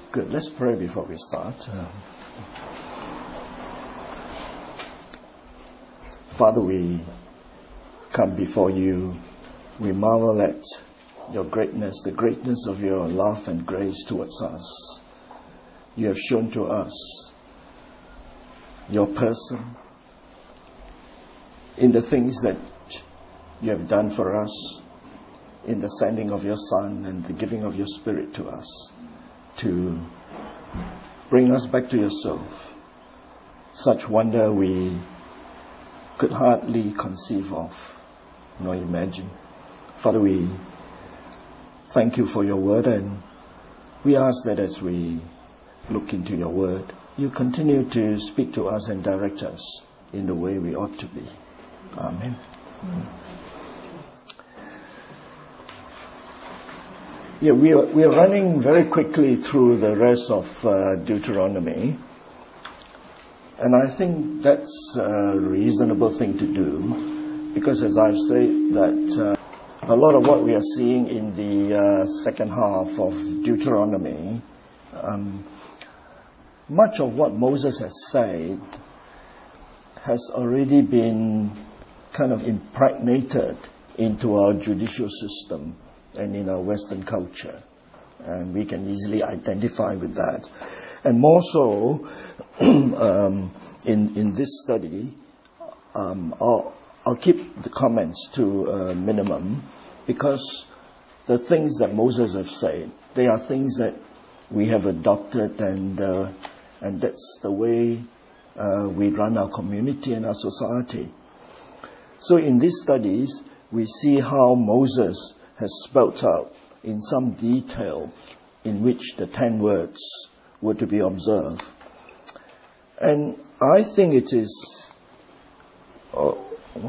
Good. Let's pray before we start. Father, we come before you. We marvel at your greatness, the greatness of your love and grace towards us. You have shown to us your person in the things that you have done for us, in the sending of your Son and the giving of your Spirit to us, to bring us back to yourself. Such wonder we could hardly conceive of nor imagine. Father, we thank you for your word, and we ask that as we look into your word, you continue to speak to us and direct us in the way we ought to be. Amen. Yeah, we are running very quickly through the rest of Deuteronomy, and I think that's a reasonable thing to do, because as I've said, that a lot of what we are seeing in the second half of Deuteronomy, much of what Moses has said has already been kind of impregnated into our judicial system and in our Western culture. And we can easily identify with that. And more so, in this study, I'll keep the comments to a minimum, because the things that Moses has said, they are things that we have adopted, and that's the way we run our community and our society. So in these studies, we see how Moses has spelt out in some detail in which the 10 words were to be observed. And I think it is... Oh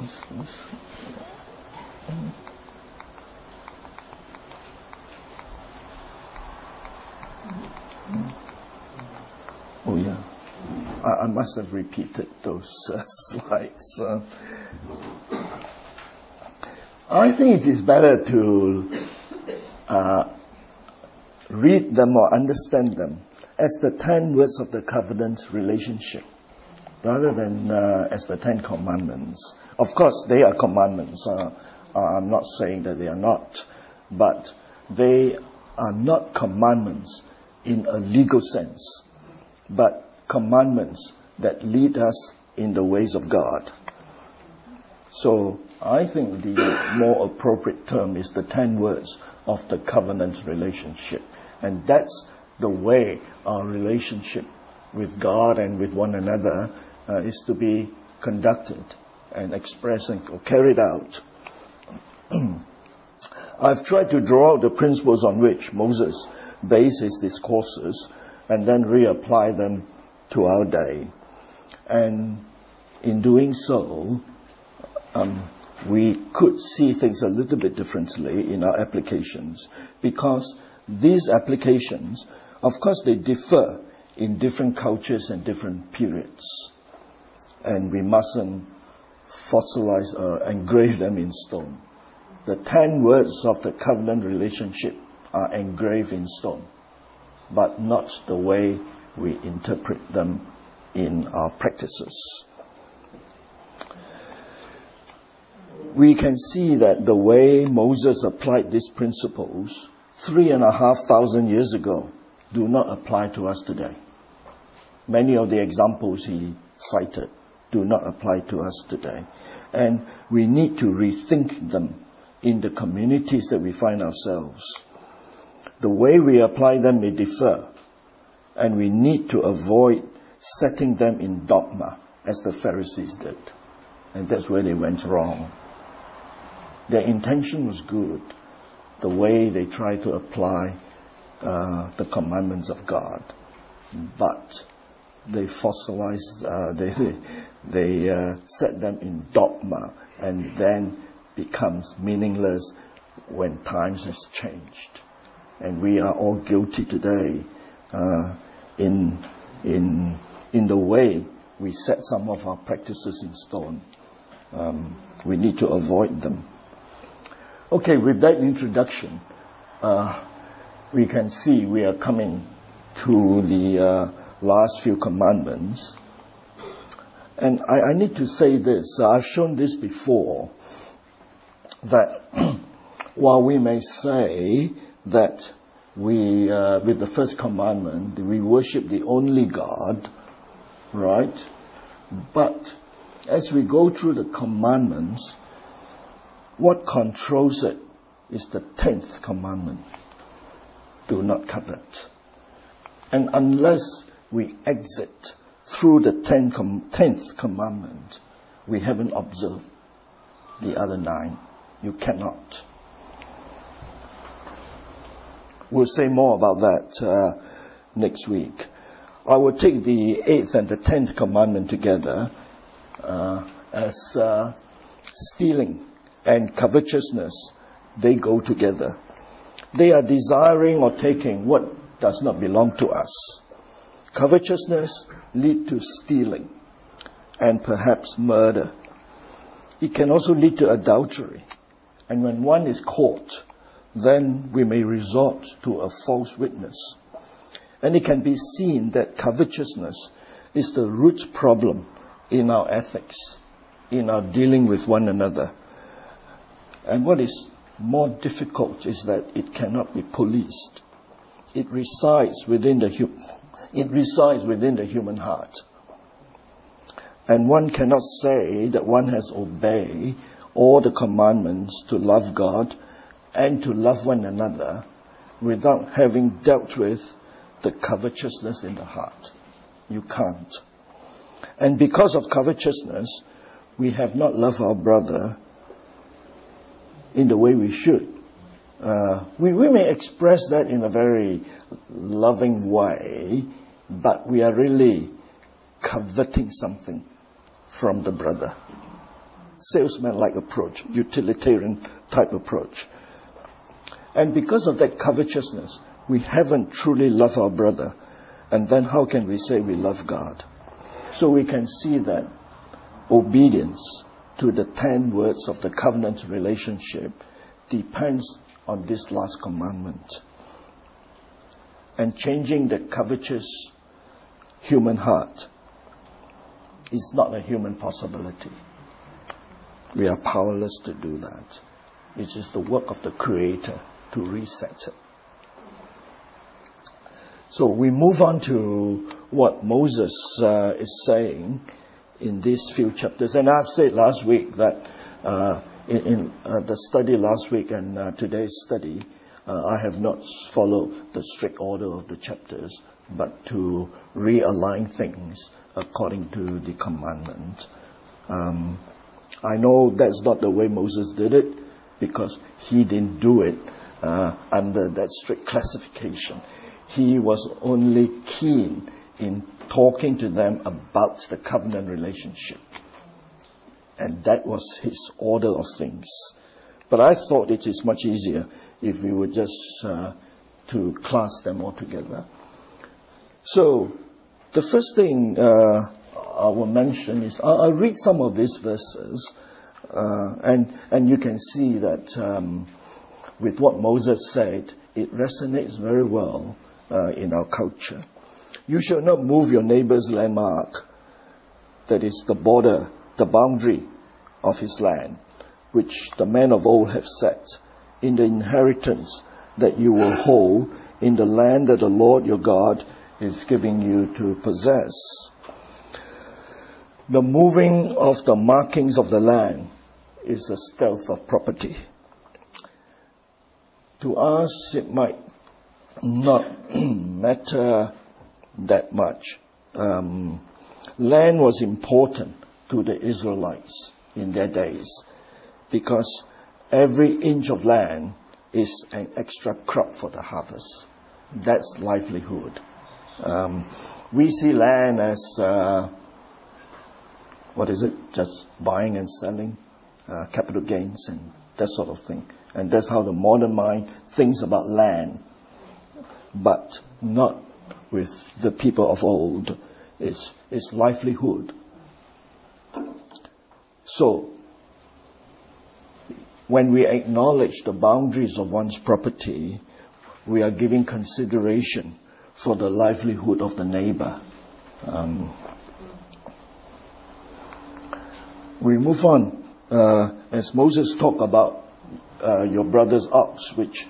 yeah, I must have repeated those slides. I think it is better to read them or understand them as the 10 words of the covenant relationship, rather than as the 10 commandments. Of course, they are commandments. I'm not saying that they are not, but they are not commandments in a legal sense, but commandments that lead us in the ways of God. So I think the more appropriate term is the 10 words of the covenant relationship. And that's the way our relationship with God and with one another is to be conducted and expressed and carried out. I've tried to draw out the principles on which Moses based his discourses and then reapply them to our day. And in doing so, we could see things a little bit differently in our applications, because these applications, of course, they differ in different cultures and different periods, and we mustn't fossilize or engrave them in stone. The 10 words of the covenant relationship are engraved in stone, but not the way we interpret them in our practices. We can see that the way Moses applied these principles 3,500 years ago do not apply to us today. Many of the examples he cited do not apply to us today. And we need to rethink them in the communities that we find ourselves. The way we apply them may differ, and we need to avoid setting them in dogma, as the Pharisees did. And that's where they went wrong. Their intention was good, the way they tried to apply the commandments of God, but they fossilized, they set them in dogma, and then becomes meaningless when times has changed. And we are all guilty today in the way we set some of our practices in stone. We need to avoid them. Okay, with that introduction, we can see we are coming to the last few commandments. And I need to say this. I've shown this before, that while we may say that we, with the first commandment, we worship the only God, right? But as we go through the commandments, what controls it is the 10th commandment. Do not covet. And unless we exit through the 10th commandment, we haven't observed the other 9. You cannot. We'll say more about that next week. I will take the 8th and the 10th commandment together as stealing and covetousness. They go together. They are desiring or taking what does not belong to us. Covetousness leads to stealing and perhaps murder. It can also lead to adultery. And when one is caught, then we may resort to a false witness. And it can be seen that covetousness is the root problem in our ethics, in our dealing with one another. And what is more difficult is that it cannot be policed. It resides within the human heart. And one cannot say that one has obeyed all the commandments to love God and to love one another without having dealt with the covetousness in the heart. You can't. And because of covetousness, we have not loved our brother in the way we should. We may express that in a very loving way, but we are really coveting something from the brother. Salesman-like approach, utilitarian type approach. And because of that covetousness, we haven't truly loved our brother. And then how can we say we love God? So we can see that obedience to the 10 words of the covenant relationship depends on this last commandment. And changing the covetous human heart is not a human possibility. We are powerless to do that. It is the work of the Creator to reset it. So we move on to what Moses is saying in these few chapters. And I've said last week that in the study last week and today's study, I have not followed the strict order of the chapters, but to realign things according to the commandment. I know that's not the way Moses did it, because he didn't do it under that strict classification. He was only keen in talking to them about the covenant relationship. And that was his order of things. But I thought it is much easier if we were just to class them all together. So, the first thing I will mention is, I'll read some of these verses, and you can see that with what Moses said, it resonates very well in our culture. You shall not move your neighbor's landmark, that is the border, the boundary of his land, which the men of old have set, in the inheritance that you will hold in the land that the Lord your God is giving you to possess. The moving of the markings of the land is a stealth of property. To us, it might not matter that much. Land was important to the Israelites in their days, because every inch of land is an extra crop for the harvest. That's livelihood. We see land as, just buying and selling, capital gains and that sort of thing. And that's how the modern mind thinks about land. But not with the people of old. It's livelihood. So, when we acknowledge the boundaries of one's property, we are giving consideration for the livelihood of the neighbor. We move on. As Moses talked about your brother's ox, which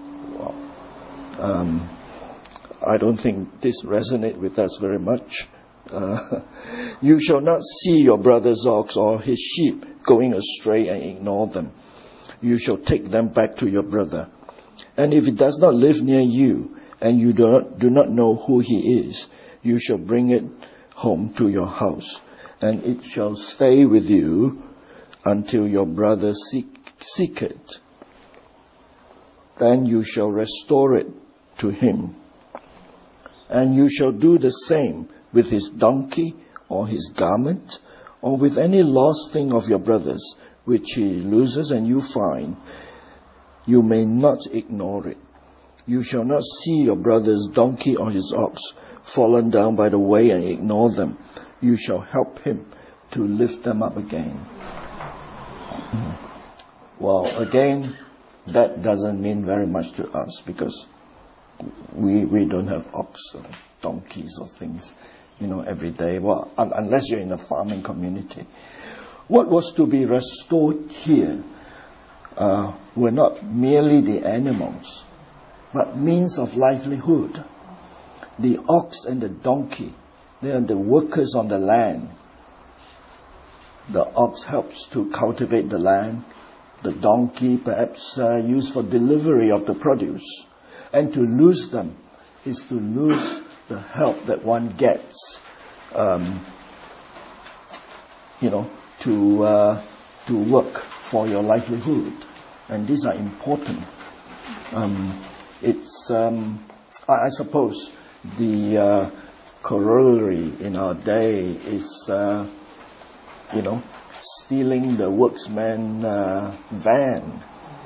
I don't think this resonates with us very much. You shall not see your brother's ox or his sheep going astray and ignore them. You shall take them back to your brother. And if it does not live near you, and you do not know who he is, you shall bring it home to your house, and it shall stay with you until your brother seek it. Then you shall restore it to him. And you shall do the same with his donkey or his garment, or with any lost thing of your brother's, which he loses and you find. You may not ignore it. You shall not see your brother's donkey or his ox fallen down by the way and ignore them. You shall help him to lift them up again. Well, again, that doesn't mean very much to us, because we don't have ox or donkeys or things, every day. Well, unless you're in a farming community. What was to be restored here were not merely the animals, but means of livelihood. The ox and the donkey, they are the workers on the land. The ox helps to cultivate the land. The donkey perhaps used for delivery of the produce. And to lose them is to lose the help that one gets, to work for your livelihood. And these are important. I suppose the corollary in our day is, stealing the worksman van,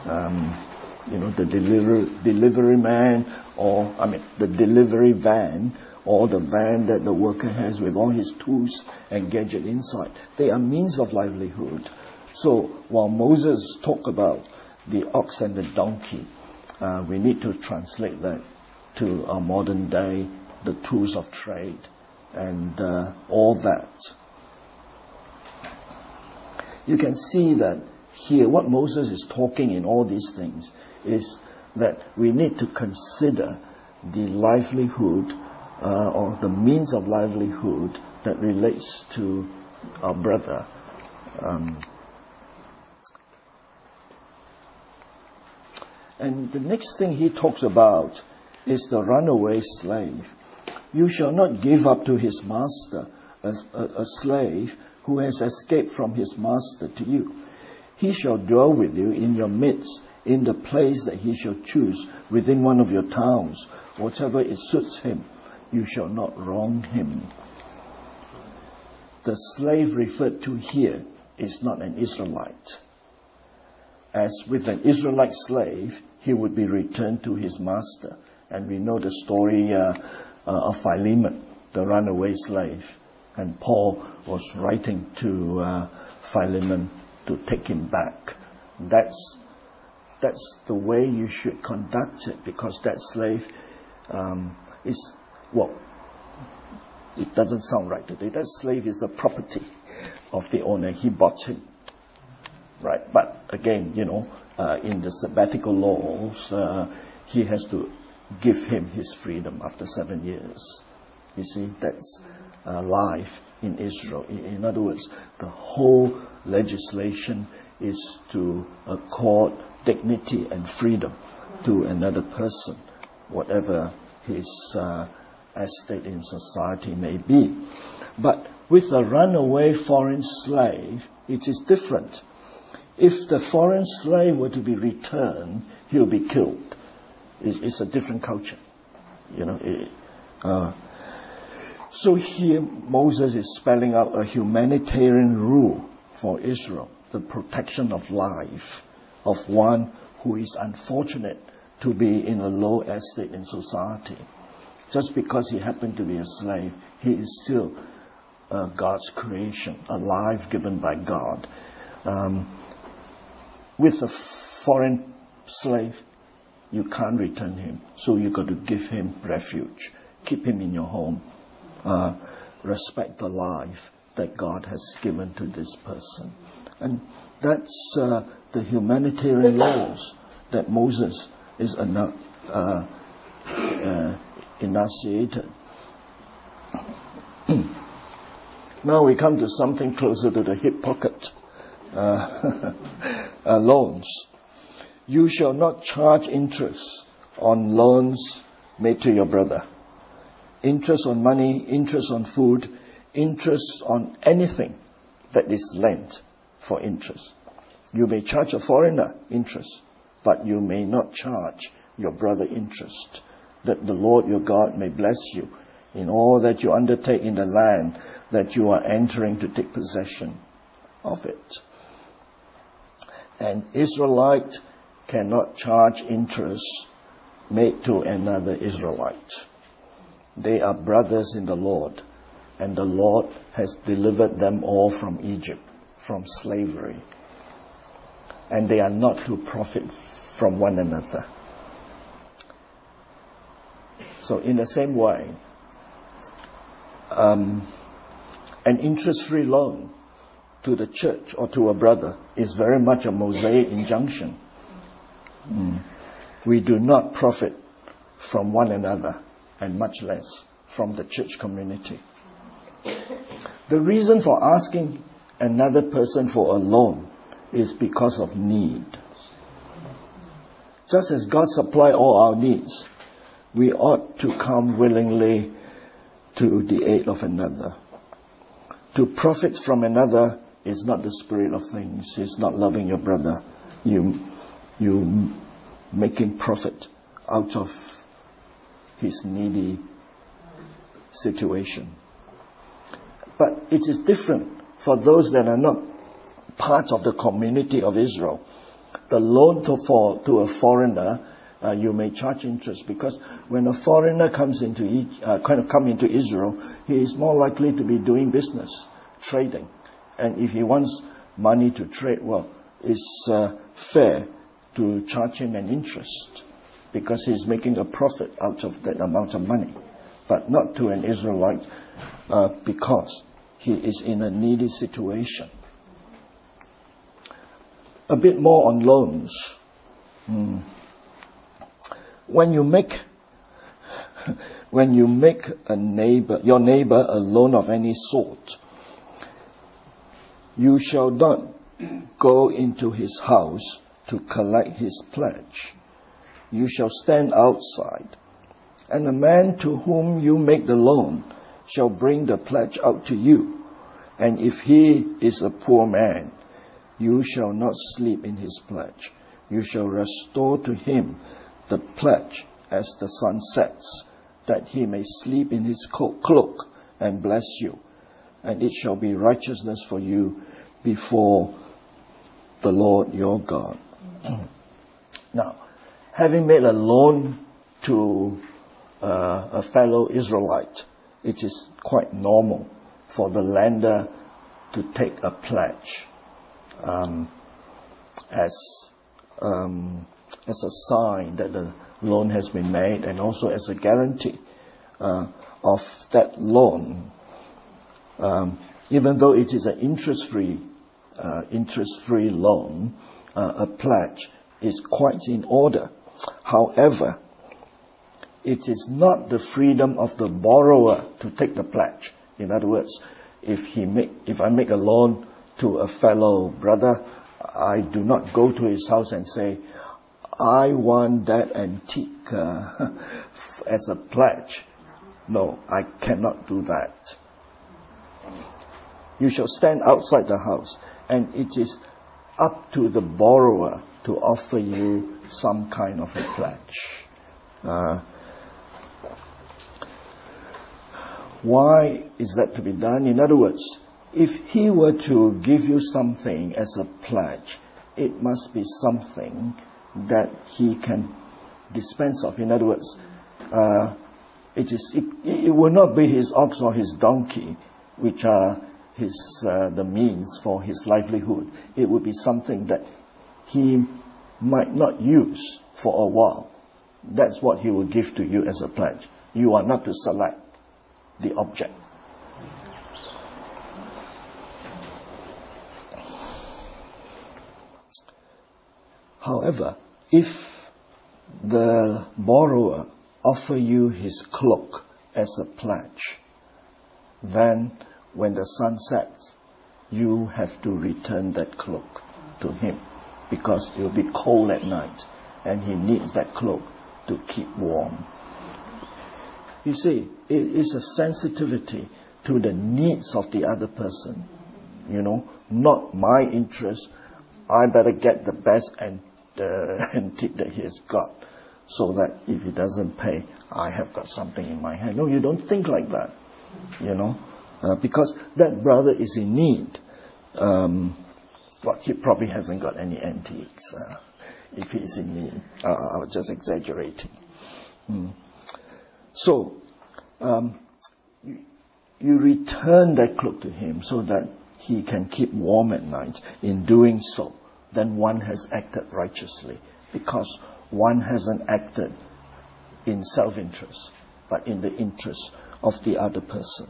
the delivery man, the delivery van, or the van that the worker has with all his tools and gadget inside. They are means of livelihood. So while Moses talked about the ox and the donkey, we need to translate that to our modern day, the tools of trade and all that. You can see that here what Moses is talking in all these things is that we need to consider the livelihood or the means of livelihood that relates to our brother. And the next thing he talks about is the runaway slave. You shall not give up to his master a slave who has escaped from his master to you. He shall dwell with you in your midst, in the place that he shall choose, within one of your towns. Whatever it suits him, you shall not wrong him. The slave referred to here is not an Israelite. As with an Israelite slave, he would be returned to his master. And we know the story of Philemon, the runaway slave. And Paul was writing to Philemon to take him back. That's the way you should conduct it, because that slave is, it doesn't sound right today. That slave is the property of the owner. He bought him. Right, but again, in the sabbatical laws, he has to give him his freedom after 7 years. You see, that's life in Israel. In other words, the whole legislation is to accord dignity and freedom to another person, whatever his estate in society may be. But with a runaway foreign slave, it is different. If the foreign slave were to be returned, he'll be killed. It's a different culture, So here Moses is spelling out a humanitarian rule for Israel, the protection of life of one who is unfortunate to be in a low estate in society. Just because he happened to be a slave, he is still God's creation, a life given by God. With a foreign slave, you can't return him, so you got to give him refuge. keep him in your home. Respect the life that God has given to this person. And that's the humanitarian laws that Moses is enunciated. Now we come to something closer to the hip pocket. Loans. You shall not charge interest on loans made to your brother. Interest on money, interest on food, interest on anything that is lent for interest. You may charge a foreigner interest, but you may not charge your brother interest, that the Lord your God may bless you in all that you undertake in the land that you are entering to take possession of it. An Israelite cannot charge interest made to another Israelite. They are brothers in the Lord, and the Lord has delivered them all from Egypt, from slavery. And they are not to profit from one another. So in the same way, an interest-free loan to the church or to a brother is very much a Mosaic injunction. We do not profit from one another, and much less from the church community. The reason for asking another person for a loan is because of need. Just as God supplies all our needs, we ought to come willingly to the aid of another. To profit from another is not the spirit of things. It's not loving your brother. You making profit out of his needy situation. But it is different for those that are not part of the community of Israel. The loan to a foreigner, you may charge interest, because when a foreigner comes into Israel, he is more likely to be doing business, trading. And if he wants money to trade, well, it's fair to charge him an interest, because he's making a profit out of that amount of money. But not to an Israelite, because he is in a needy situation. A bit more on loans. When you make your neighbor a loan of any sort, you shall not go into his house to collect his pledge. You shall stand outside, and the man to whom you make the loan shall bring the pledge out to you. And if he is a poor man, you shall not sleep in his pledge. You shall restore to him the pledge as the sun sets, that he may sleep in his cloak and bless you. And it shall be righteousness for you before the Lord your God. Now, having made a loan to a fellow Israelite, it is quite normal for the lender to take a pledge as a sign that the loan has been made, and also as a guarantee of that loan. Even though it is an interest-free loan, a pledge is quite in order. However, it is not the freedom of the borrower to take the pledge. In other words, if I make a loan to a fellow brother, I do not go to his house and say, I want that antique as a pledge. No, I cannot do that. You shall stand outside the house, and it is up to the borrower to offer you some kind of a pledge. Why is that to be done? In other words, if he were to give you something as a pledge, it must be something that he can dispense of. In other words, it will not be his ox or his donkey, which are the means for his livelihood. It would be something that he might not use for a while, that's what he will give to you as a pledge. You are not to select the object. However, if the borrower offer you his cloak as a pledge, then when the sun sets, you have to return that cloak to him, because it will be cold at night and he needs that cloak to keep warm. You see, it is a sensitivity to the needs of the other person, not my interest. I better get the best antique that he has got, so that if he doesn't pay, I have got something in my hand. No, you don't think like that, because that brother is in need. He probably hasn't got any antiques if he's in need. I was just exaggerating. So, you return that cloak to him so that he can keep warm at night. In doing so, then one has acted righteously, because one hasn't acted in self-interest, but in the interest of the other person.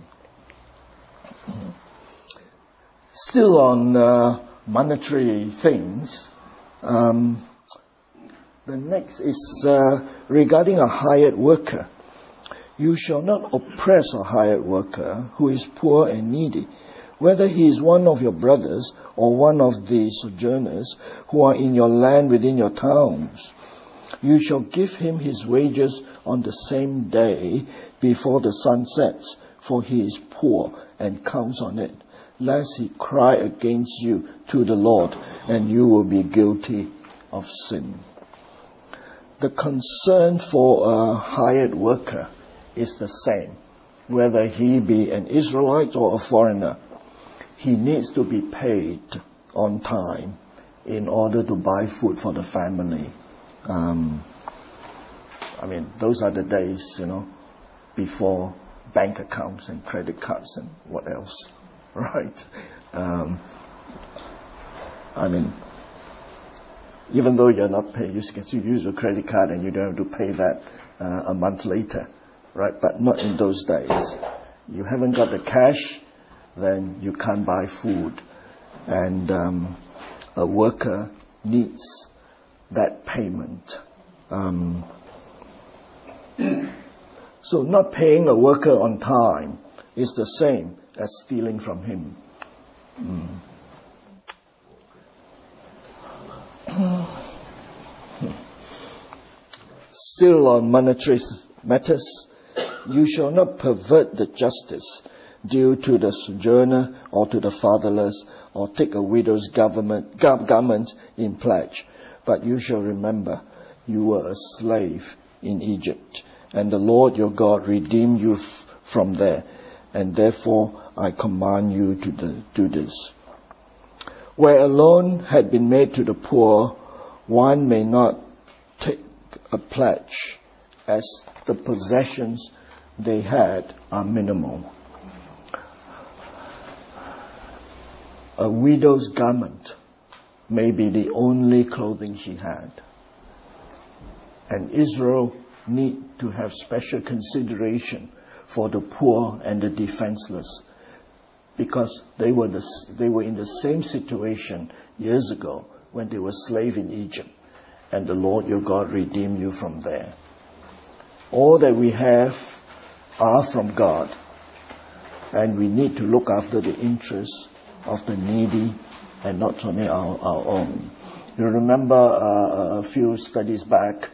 Still on monetary things, the next is regarding a hired worker. You shall not oppress a hired worker who is poor and needy, whether he is one of your brothers or one of the sojourners who are in your land within your towns. You shall give him his wages on the same day before the sun sets, for he is poor and counts on it, lest he cry against you to the Lord, and you will be guilty of sin. The concern for a hired worker is the same, whether he be an Israelite or a foreigner. He needs to be paid on time in order to buy food for the family. Those are the days, before bank accounts and credit cards and what else, right? Even though you're not paying, you can still use your credit card and you don't have to pay that a month later, right? But not in those days. You haven't got the cash, then you can't buy food. And a worker needs that payment. So not paying a worker on time is the same as stealing from him. Still on monetary matters, you shall not pervert the justice due to the sojourner or to the fatherless, or take a widow's garment in pledge. But you shall remember you were a slave in Egypt, and the Lord your God redeemed you from there, and therefore I command you to do this. Where a loan had been made to the poor, one may not take a pledge, as the possessions they had are minimal. A widow's garment may be the only clothing she had. And Israel need to have special consideration for the poor and the defenseless, because they were in the same situation years ago when they were slaves in Egypt, and the Lord your God redeemed you from there. All that we have are from God, and we need to look after the interests of the needy and not only our own. You remember a few studies back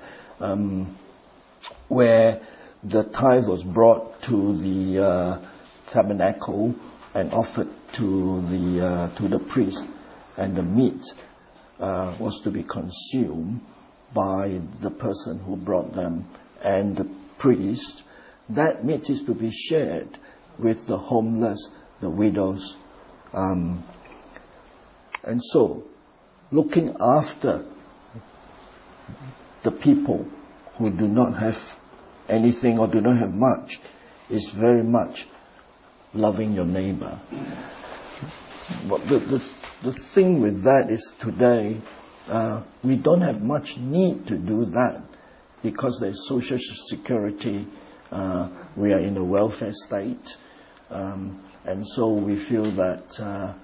where the tithe was brought to the tabernacle and offered to the priest, and the meat was to be consumed by the person who brought them and the priest. That meat is to be shared with the homeless, the widows. And so, looking after the people who do not have anything or do not have much is very much loving your neighbor. But the thing with that is today, we don't have much need to do that because there's social security, we are in a welfare state, and so we feel that,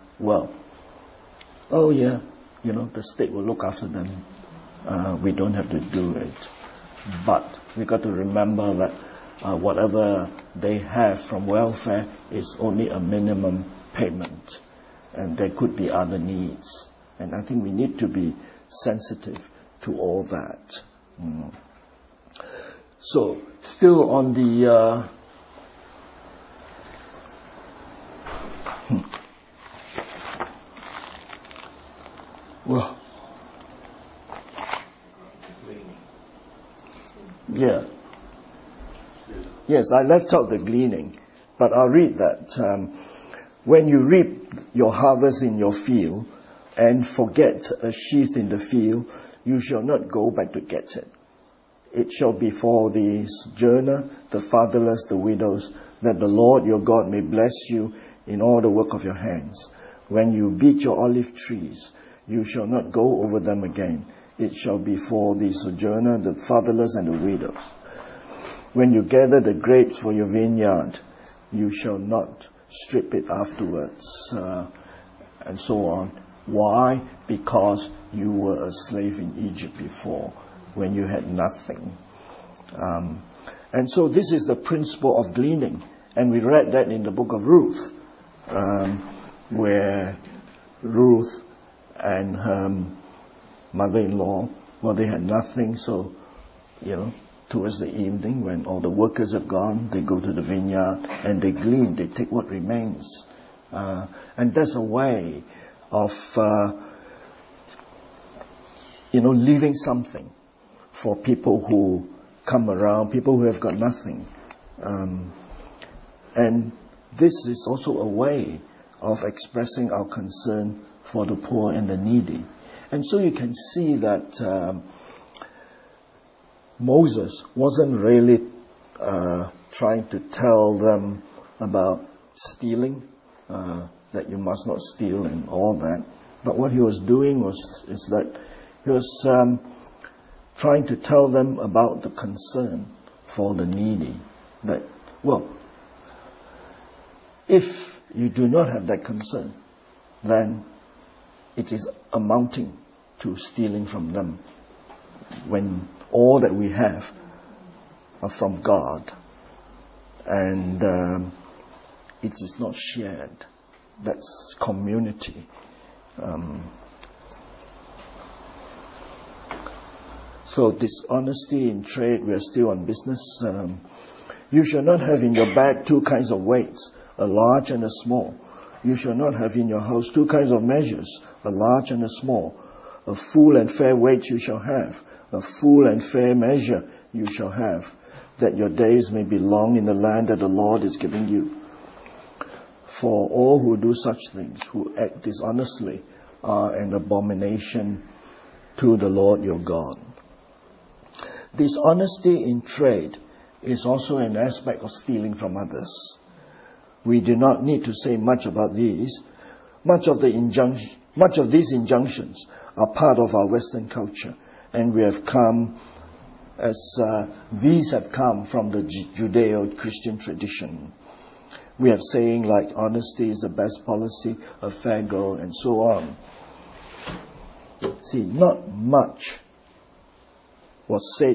the state will look after them. We don't have to do it. But we got to remember that whatever they have from welfare is only a minimum payment, and there could be other needs. And I think we need to be sensitive to all that. So, still on the Yes, I left out the gleaning, but I'll read that. When you reap your harvest in your field and forget a sheaf in the field, you shall not go back to get it. It shall be for the sojourner, the fatherless, the widows, that the Lord your God may bless you in all the work of your hands. When you beat your olive trees, you shall not go over them again. It shall be for the sojourner, the fatherless, and the widows. When you gather the grapes for your vineyard, you shall not strip it afterwards, and so on. Why? Because you were a slave in Egypt before, when you had nothing. And so this is the principle of gleaning. And we read that in the book of Ruth, where Ruth and her mother-in-law, they had nothing, so, towards the evening, when all the workers have gone, they go to the vineyard and they glean, they take what remains. And that's a way of, leaving something for people who come around, people who have got nothing. And this is also a way of expressing our concern for the poor and the needy. And so you can see that Moses wasn't really trying to tell them about stealing, that you must not steal and all that. But what he was doing is that he was trying to tell them about the concern for the needy. That, if you do not have that concern, then it is amounting to stealing from them, when all that we have are from God, and it is not shared. That's community. So dishonesty in trade, we are still on business. You shall not have in your bag two kinds of weights, a large and a small. You shall not have in your house two kinds of measures, a large and a small. A full and fair weight you shall have, a full and fair measure you shall have, that your days may be long in the land that the Lord is giving you. For all who do such things, who act dishonestly, are an abomination to the Lord your God. Dishonesty in trade is also an aspect of stealing from others. We do not need to say much about these. Much of these injunctions are part of our Western culture, and we have come these have come from the Judeo-Christian tradition. We have saying like honesty is the best policy, a fair go, and so on. See, not much was said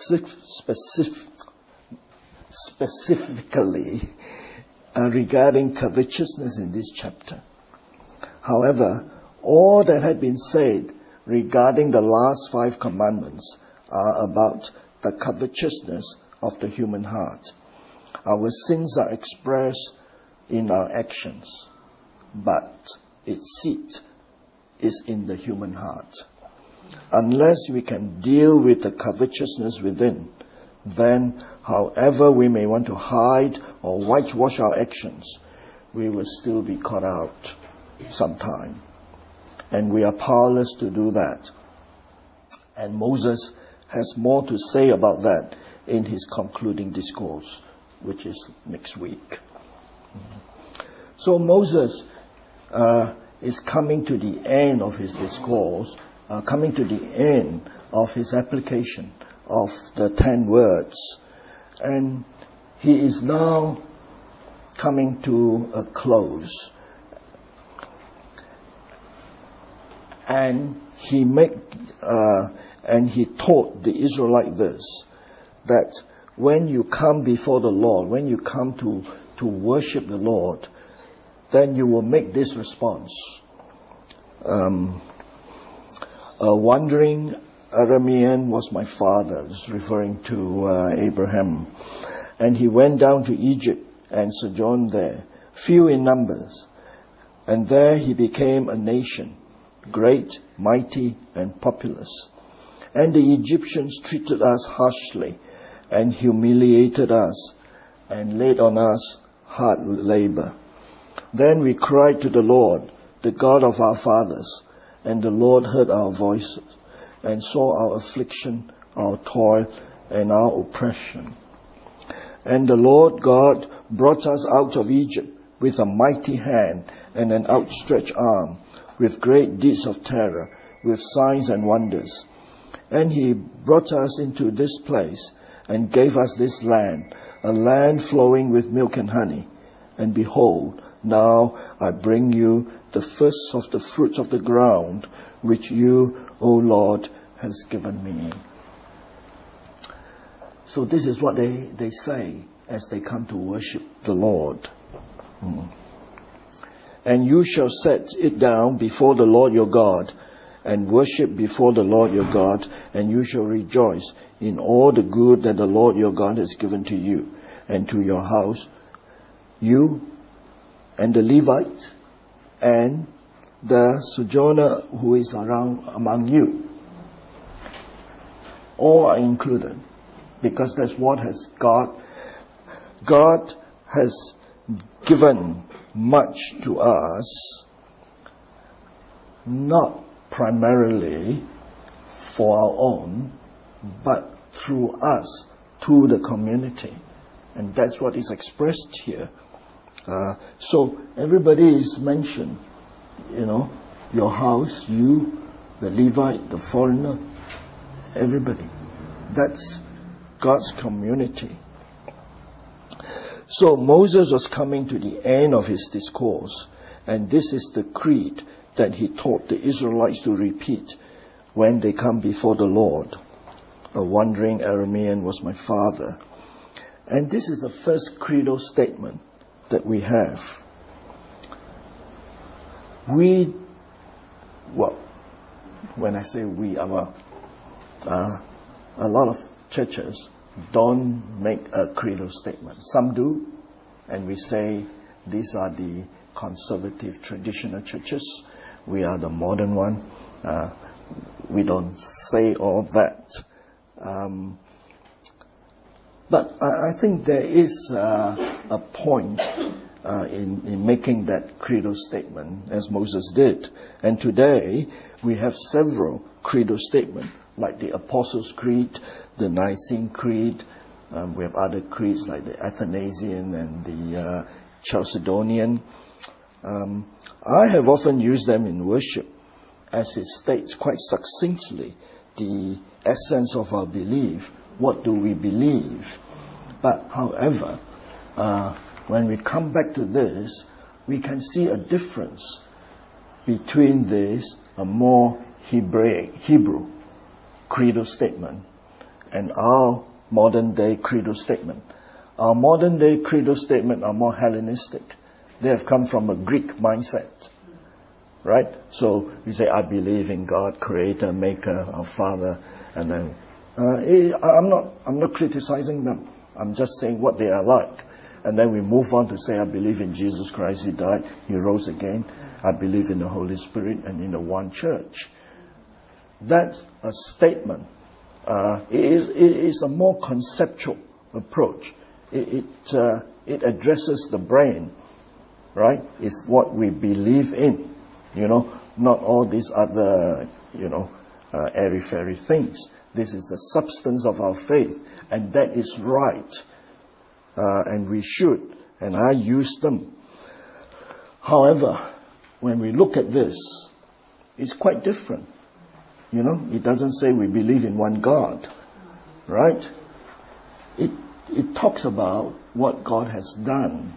specifically regarding covetousness in this chapter. However, all that had been said regarding the last 5 commandments are about the covetousness of the human heart. Our sins are expressed in our actions, but its seat is in the human heart. Unless we can deal with the covetousness within, then however we may want to hide or whitewash our actions, we will still be caught out sometime. And we are powerless to do that. And Moses has more to say about that in his concluding discourse, which is next week. So Moses is coming to the end of his discourse, coming to the end of his application of the 10 words. And he is now coming to a close. And he taught the Israelite this, that when you come before the Lord, when you come to worship the Lord, then you will make this response. A wandering Aramean was my father. This is referring to Abraham. And he went down to Egypt and sojourned there, few in numbers. And there he became a nation, great, mighty, and populous. And the Egyptians treated us harshly and humiliated us and laid on us hard labor. Then we cried to the Lord, the God of our fathers, and the Lord heard our voices and saw our affliction, our toil, and our oppression. And the Lord God brought us out of Egypt with a mighty hand and an outstretched arm, with great deeds of terror, with signs and wonders. And he brought us into this place and gave us this land, a land flowing with milk and honey. And behold, now I bring you the first of the fruits of the ground, which you, O Lord, has given me. So this is what they say as they come to worship the Lord. And you shall set it down before the Lord your God, and worship before the Lord your God, and you shall rejoice in all the good that the Lord your God has given to you and to your house, you and the Levite and the sojourner who is around among you. All are included, because that's what has God has given much to us, not primarily for our own, but through us to the community. And that's what is expressed here. So everybody is mentioned, your house, you, the Levite, the foreigner, everybody. That's God's community. So Moses was coming to the end of his discourse, and this is the creed that he taught the Israelites to repeat when they come before the Lord. A wandering Aramean was my father. And this is the first creedal statement that we have. When I say we, a lot of churches don't make a creedal statement. Some do, and we say these are the conservative traditional churches. We are the modern one. We don't say all that. But I think there is a point in making that creedal statement, as Moses did. And today we have several creedal statements, like the Apostles' Creed, the Nicene Creed. We have other creeds like the Athanasian and the Chalcedonian. I have often used them in worship, as it states quite succinctly the essence of our belief. What do we believe? But however, when we come back to this, we can see a difference between this, a more Hebrew creedal statement, and our modern day creedal statement. Our modern day creedal statement are more Hellenistic. They have come from a Greek mindset, right? So we say, I believe in God, Creator, Maker, our Father, and then I'm not criticizing them. I'm just saying what they are like. And then we move on to say, I believe in Jesus Christ, He died, He rose again. I believe in the Holy Spirit and in the one church. That's a statement. It is a more conceptual approach. It addresses the brain, right? It's what we believe in, not all these other, airy-fairy things. This is the substance of our faith, and that is right. And we should, and I use them. However, when we look at this, it's quite different. It doesn't say we believe in one God. right? It talks about what God has done.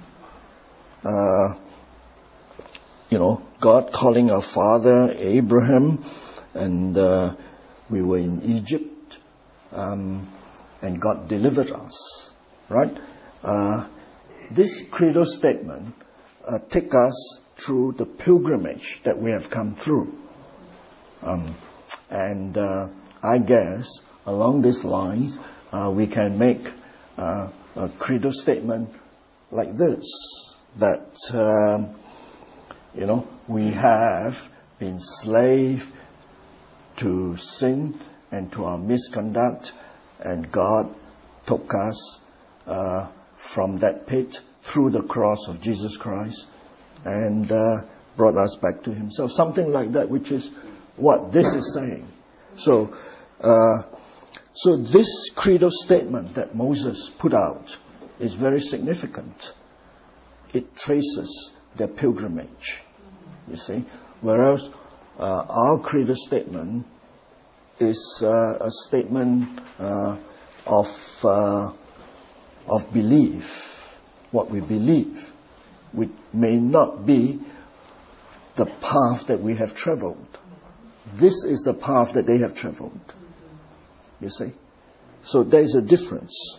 God calling our father Abraham, and we were in Egypt, and God delivered us, right? This credo statement take us through the pilgrimage that we have come through. I guess along these lines, we can make a credo statement like this, that, we have been slave to sin and to our misconduct, and God took us from that pit through the cross of Jesus Christ and brought us back to Himself. Something like that, which is what this is saying. So this credo statement that Moses put out is very significant. It traces their pilgrimage, you see. Whereas our credo statement is a statement of belief, what we believe, which may not be the path that we have traveled. This is the path that they have traveled, you see. So there is a difference.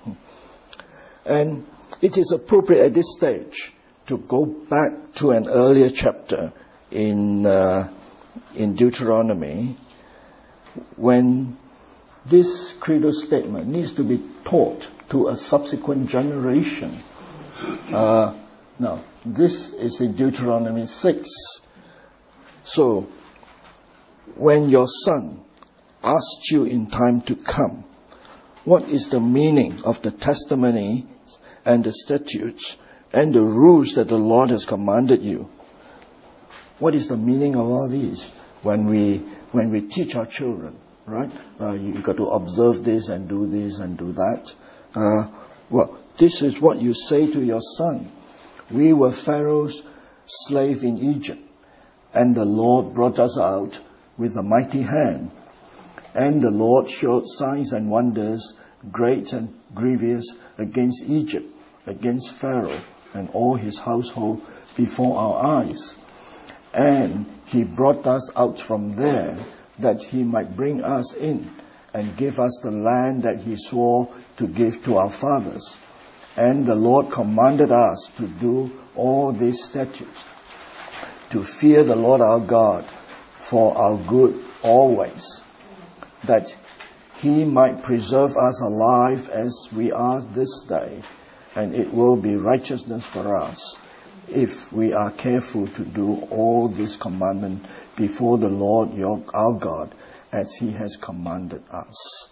And it is appropriate at this stage to go back to an earlier chapter in Deuteronomy, when this credo statement needs to be taught to a subsequent generation. Now, this is in Deuteronomy 6. So, when your son asks you in time to come, what is the meaning of the testimony and the statutes and the rules that the Lord has commanded you? What is the meaning of all these? When we teach our children, right? You got to observe this and do that. Well, this is what you say to your son. We were Pharaoh's slave in Egypt, and the Lord brought us out with a mighty hand. And the Lord showed signs and wonders, great and grievous, against Egypt, against Pharaoh and all his household before our eyes. And He brought us out from there, that He might bring us in and give us the land that He swore to give to our fathers. And the Lord commanded us to do all these statutes, to fear the Lord our God for our good always, that He might preserve us alive as we are this day, and it will be righteousness for us if we are careful to do all this commandment before the Lord our God, as He has commanded us.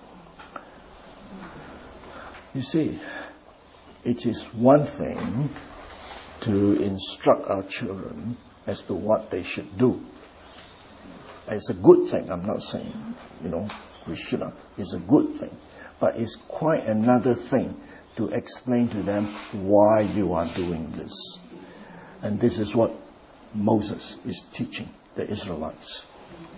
You see, it is one thing to instruct our children as to what they should do. It's a good thing. I'm not saying, we should not. It's a good thing. But it's quite another thing to explain to them why you are doing this. And this is what Moses is teaching the Israelites.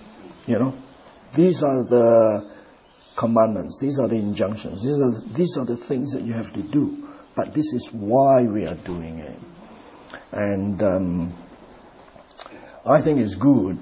These are the commandments. These are the injunctions. These are the things that you have to do. But this is why we are doing it. And I think it's good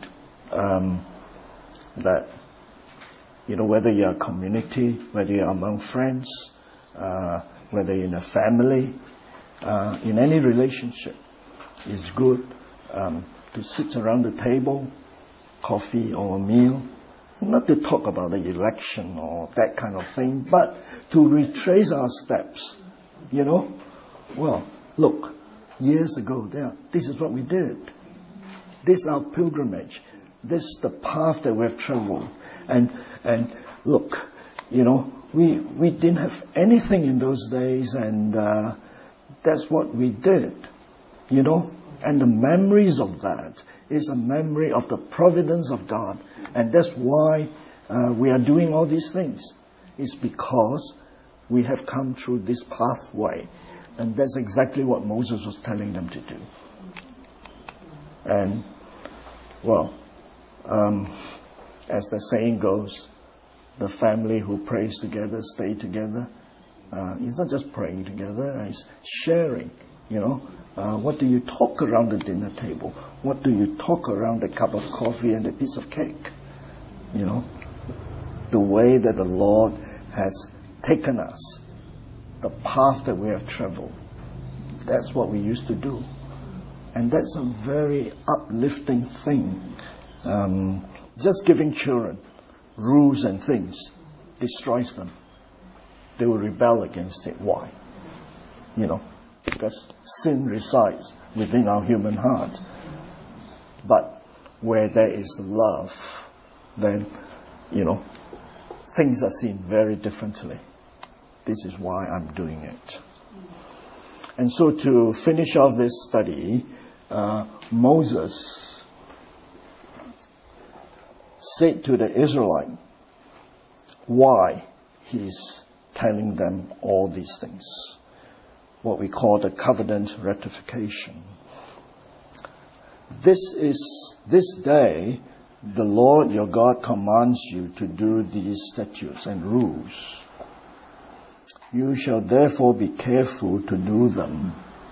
that, whether you're a community, whether you're among friends, whether you're in a family, in any relationship, it's good to sit around the table, coffee or a meal, not to talk about the election or that kind of thing, but to retrace our steps. Well, look, years ago, this is what we did. This is our pilgrimage. This is the path that we have traveled. And look, we didn't have anything in those days, and that's what we did, And the memories of that is a memory of the providence of God. And that's why we are doing all these things. It's because we have come through this pathway. And that's exactly what Moses was telling them to do. And, well, as the saying goes, the family who prays together, stay together. It's not just praying together, it's sharing, what do you talk around the dinner table? What do you talk around the cup of coffee and the piece of cake? The way that the Lord has taken us, the path that we have traveled. That's what we used to do. And that's a very uplifting thing. Just giving children rules and things destroys them. They will rebel against it. Why? Because sin resides within our human heart. But where there is love, then, things are seen very differently. This is why I'm doing it. And so to finish off this study, Moses said to the Israelites why he's telling them all these things. What we call the covenant ratification. This day, the Lord your God commands you to do these statutes and rules. You shall therefore be careful to do them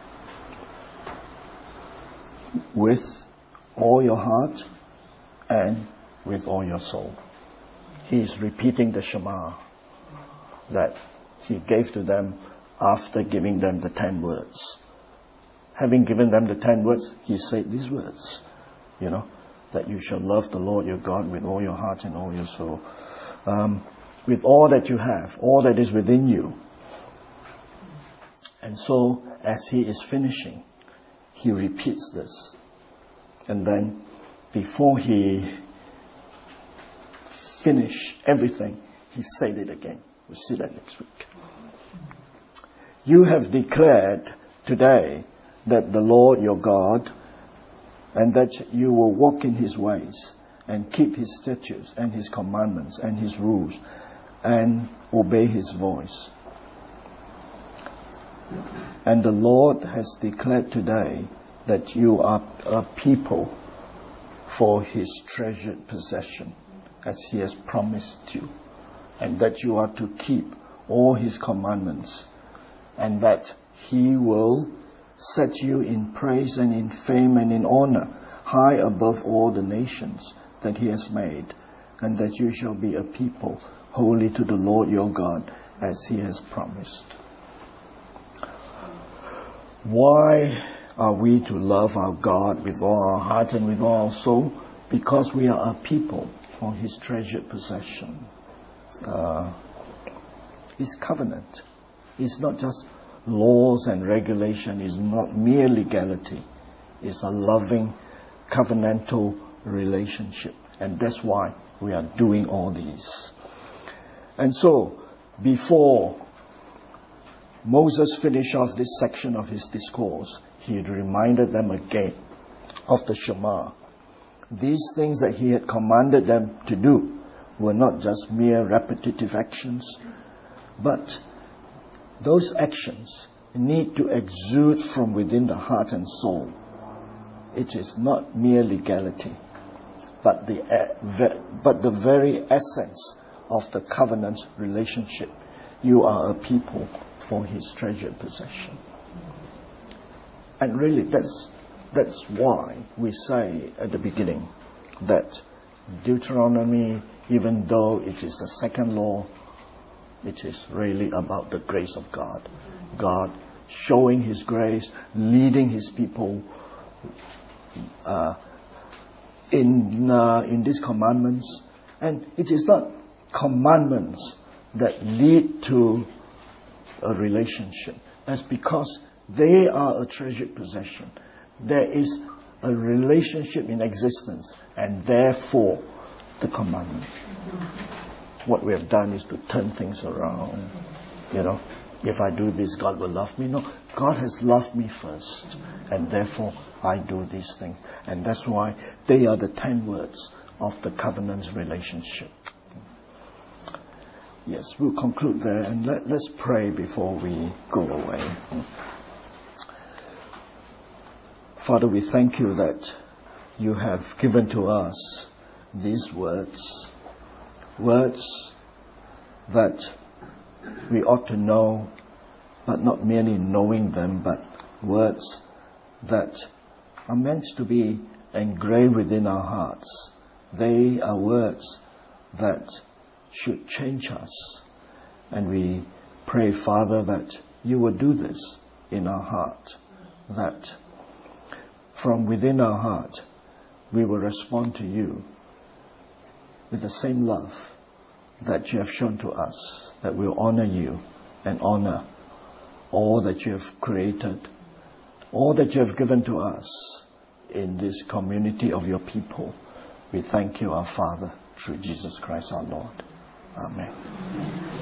with all your heart and with all your soul. He is repeating the Shema that he gave to them after giving them the 10 words. Having given them the 10 words, he said these words, that you shall love the Lord your God with all your heart and all your soul, with all that you have, all that is within you. And so, as he is finishing, he repeats this. And then, before he finished everything, he said it again. We'll see that next week. You have declared today that the Lord your God, and that you will walk in his ways, and keep his statutes, and his commandments, and his rules, and obey his voice. And the Lord has declared today that you are a people for his treasured possession, as he has promised you, and that you are to keep all his commandments, and that he will set you in praise and in fame and in honor, high above all the nations that he has made, and that you shall be a people holy to the Lord your God, as he has promised. Why are we to love our God with all our heart and with all our soul? Because we are a people for his treasured possession. His covenant is not just laws and regulation, is not mere legality. It's a loving, covenantal relationship. And that's why we are doing all these. And so, before Moses finished off this section of his discourse, he had reminded them again of the Shema. These things that he had commanded them to do were not just mere repetitive actions, but those actions need to exude from within the heart and soul. It is not mere legality, but the very essence of the covenant relationship. You are a people for his treasured possession. And really, that's why we say at the beginning that Deuteronomy, even though it is the second law, it is really about the grace of God. God showing his grace, leading his people in these commandments. And it is not commandments that lead to a relationship. That's because they are a treasured possession. There is a relationship in existence, and therefore the commandment. What we have done is to turn things around. If I do this, God will love me. No, God has loved me first, and therefore I do these things. And that's why they are the 10 words of the covenant's relationship. Yes, we'll conclude there, and let's pray before we go away. Father, we thank you that you have given to us these words that we ought to know, but not merely knowing them, but words that are meant to be engraved within our hearts. They are words that should change us. And we pray, Father, that you will do this in our heart, that from within our heart we will respond to you with the same love that you have shown to us, that we'll honor you and honor all that you have created, all that you have given to us in this community of your people. We thank you, our Father, through Jesus Christ our Lord. Amen.